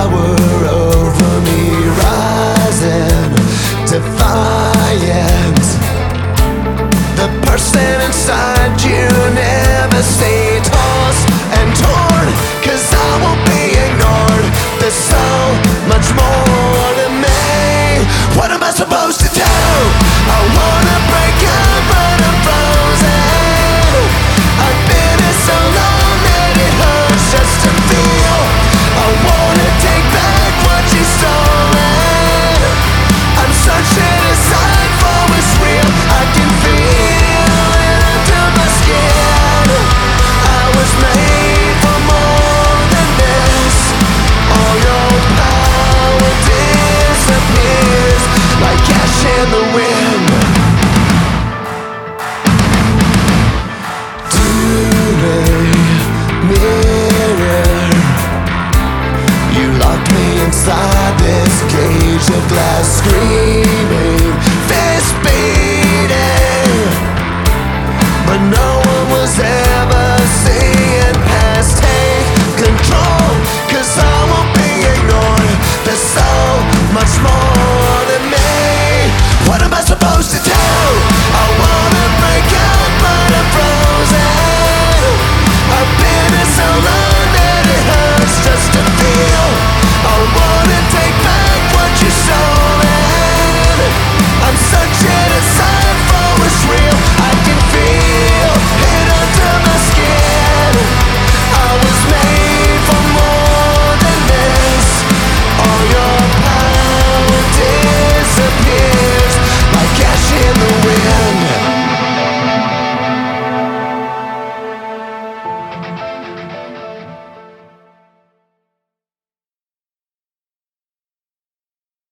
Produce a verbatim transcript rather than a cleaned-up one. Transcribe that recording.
power over me, rising defiant. The person inside you never stay tossed and torn, cause I won't be ignored. There's so much more to me. What am I supposed to do? I wanna break up but I'm frozen. I've been here so long that it hurts just to feel. I wanna take back what you've stolen. I'm searching inside for what's real. I can feel it under my skin. I was made for more than this. All your power disappears like ash in the wind. Mirror, you locked me inside this cage of glass, screaming